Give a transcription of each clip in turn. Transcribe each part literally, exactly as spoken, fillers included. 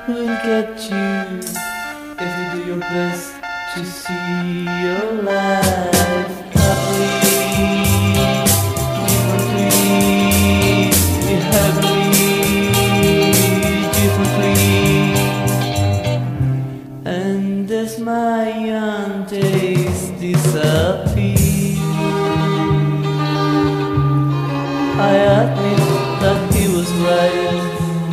will get you if you do your best to see your life happily, differently, happily, differently. And as my young days disappear, I admit that he was right,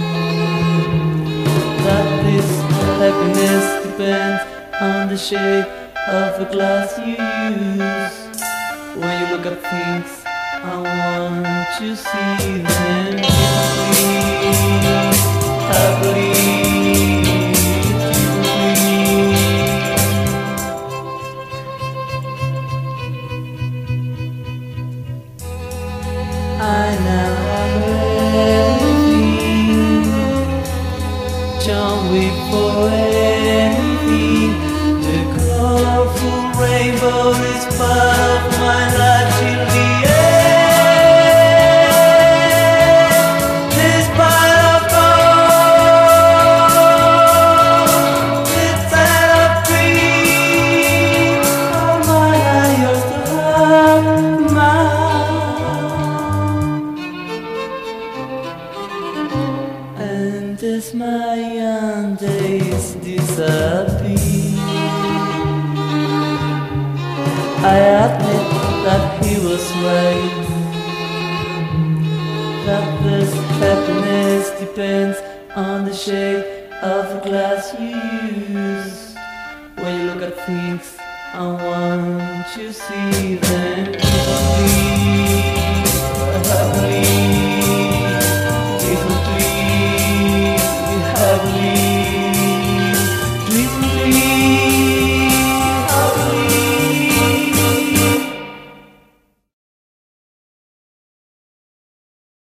that this happiness depends on the shape of a glass you use. When you look at things, I want to see them differently, happily, differently. I now have everything, John Wick for anything. The colorful rainbow is part of my life till the end. This part of gold, this side of green. All mine are yours to have mine. And as my young days disappear, I admit that he was right, that this happiness depends on the shape of the glass you use. When you look at things, I want to see them differently, happily.